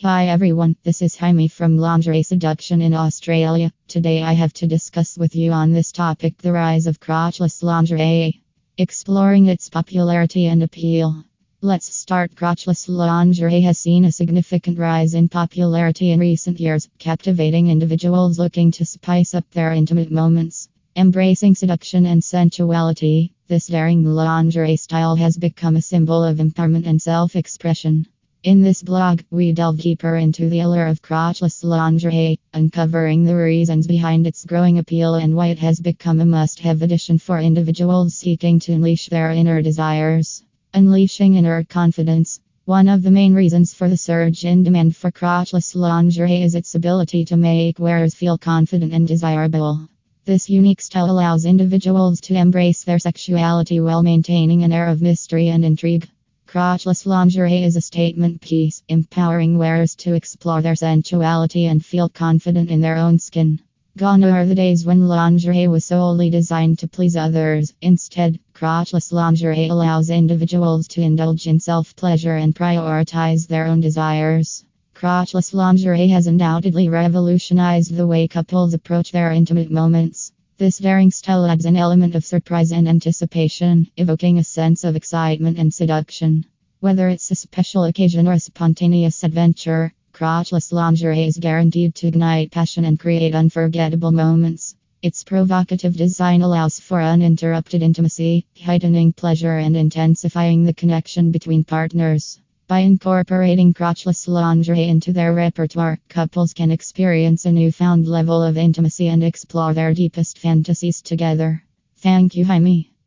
Hi everyone, this is Jaime from Lingerie Seduction in Australia. Today I have to discuss with you on this topic the rise of crotchless lingerie, exploring its popularity and appeal. Let's start. Crotchless lingerie has seen a significant rise in popularity in recent years, captivating individuals looking to spice up their intimate moments. Embracing seduction and sensuality, this daring lingerie style has become a symbol of empowerment and self-expression. In this blog, we delve deeper into the allure of crotchless lingerie, uncovering the reasons behind its growing appeal and why it has become a must-have addition for individuals seeking to unleash their inner desires. Unleashing inner confidence. One of the main reasons for the surge in demand for crotchless lingerie is its ability to make wearers feel confident and desirable. This unique style allows individuals to embrace their sexuality while maintaining an air of mystery and intrigue. Crotchless lingerie is a statement piece, empowering wearers to explore their sensuality and feel confident in their own skin. Gone are the days when lingerie was solely designed to please others. Instead, crotchless lingerie allows individuals to indulge in self-pleasure and prioritize their own desires. Crotchless lingerie has undoubtedly revolutionized the way couples approach their intimate moments. This daring style adds an element of surprise and anticipation, evoking a sense of excitement and seduction. Whether it's a special occasion or a spontaneous adventure, crotchless lingerie is guaranteed to ignite passion and create unforgettable moments. Its provocative design allows for uninterrupted intimacy, heightening pleasure and intensifying the connection between partners. By incorporating crotchless lingerie into their repertoire, couples can experience a newfound level of intimacy and explore their deepest fantasies together. Thank you, Jaime.